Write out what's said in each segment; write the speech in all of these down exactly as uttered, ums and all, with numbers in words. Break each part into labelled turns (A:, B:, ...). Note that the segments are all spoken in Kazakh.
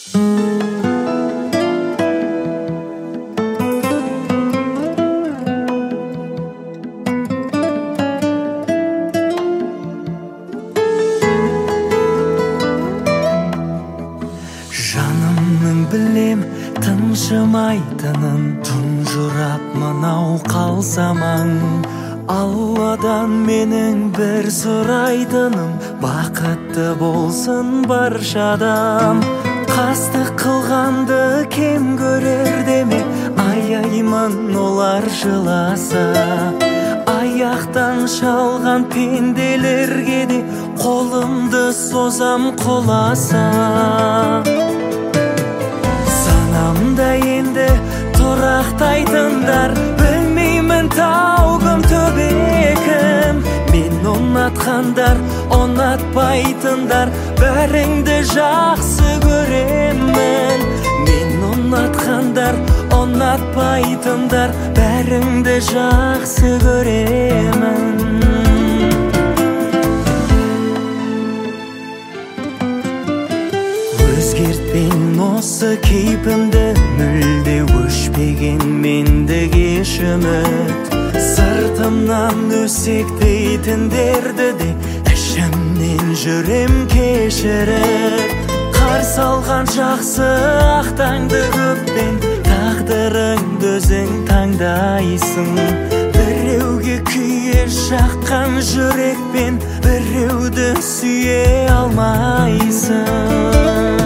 A: Жанымның білем тыншымайтынын, тұнжырап мынау қалсамаң. Алладан менің бір сұрайтыным, бақытты болсын барша адам. Қастық қылғанды кем көрер деме, аяймын олар жыласа. Аяқтан шалған пенделерге де қолымды созам құласа. Санамда енді тұрақтайтындар, білмеймін таугым төбекім. Мен ұнатқандар, ұнатпайтындар, бәріңді жақсы көремін. Мен ұнатқандар, ұнатпайтындар, бәріңді жақсы көремін. Өзгертпен осы кейпімді, мүлде өшпеген мендігі үміт. Сыртымнан өсектейтіндерді де ішімнен жүрем кешіріп. Қарсы алған жақсы ақтаңды көппен, тағдырыңды өзің таңдайсың. Біреуге күйе жаққан жүрекпен, біреуді сүйе алмайсың.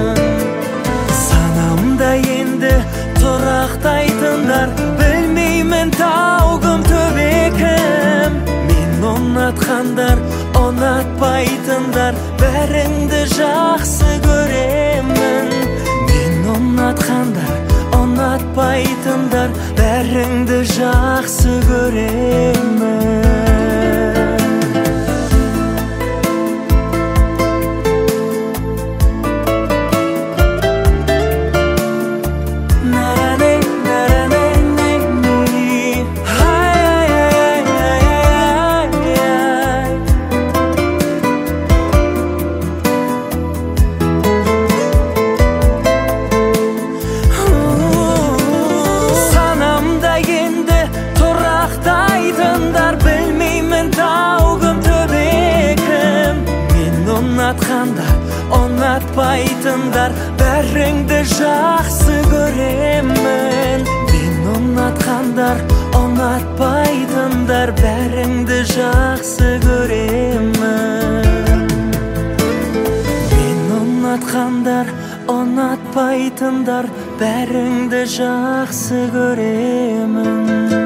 A: Санамда енді тұрақтайтындар, білмеймін таугым төбекім. Мен ұнатқандар, ұнатпайтындар, бәріңді жақсы көремін. Мен ұнатқандар, ұнатпайтындар, бәріңді жақсы көремін. Ұнатқандар, ұнатпайтындар, бәріңді жақсы көремін. Мен ұнатқандар, ұнатпайтындар, бәріңді жақсы көремін. Мен ұнатқандар, ұнатпайтындар, бәріңді жақсы көремін.